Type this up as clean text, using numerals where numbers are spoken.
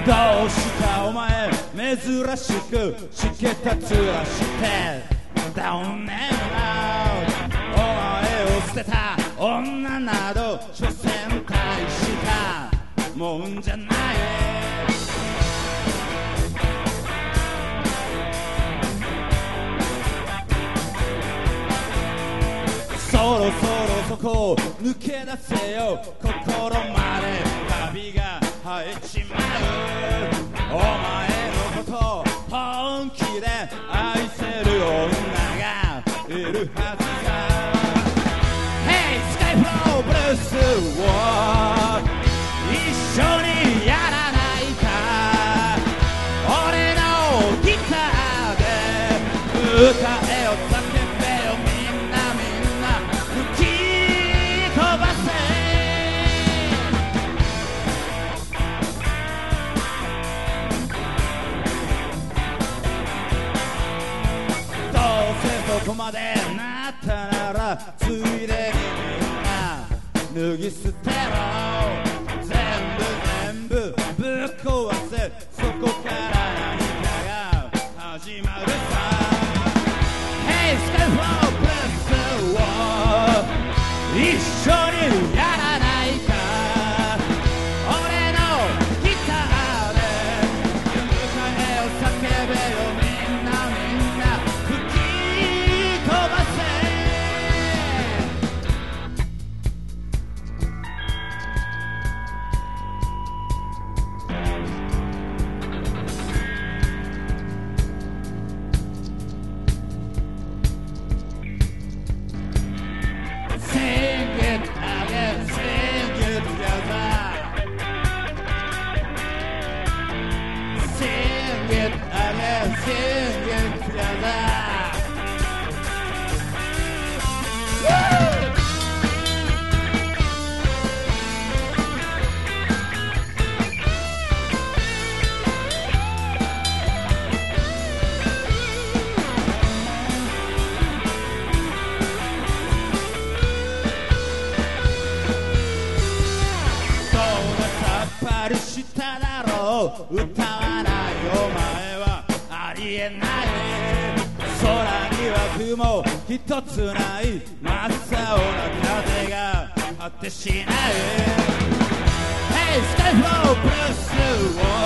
どうしたお前珍しくしけた面してダウンネムなお前を捨てた女など所詮大したもんじゃないそろそろそこを抜け出せよ心までカビが生えちまうお前のこと本気で愛せる女がいるはずだ Hey Skyflow Blues を一緒にやらないか俺のギターで歌えよ叫べよみんな吹き飛ばせどうせそこまでなったならついでにみんな脱ぎ捨てろ全部ぶっ壊せそこから何かが始まるさ Hey Skyflow Blues を一緒にやらないか俺のギターで歌えよ叫べよみんな吹き飛ばせSing it again, sing it together. Sing it again, sing it together. Woo! しただろう歌わないお前はありえない空には雲一つない真っ青な風が果てしない Hey Skyflow Blues を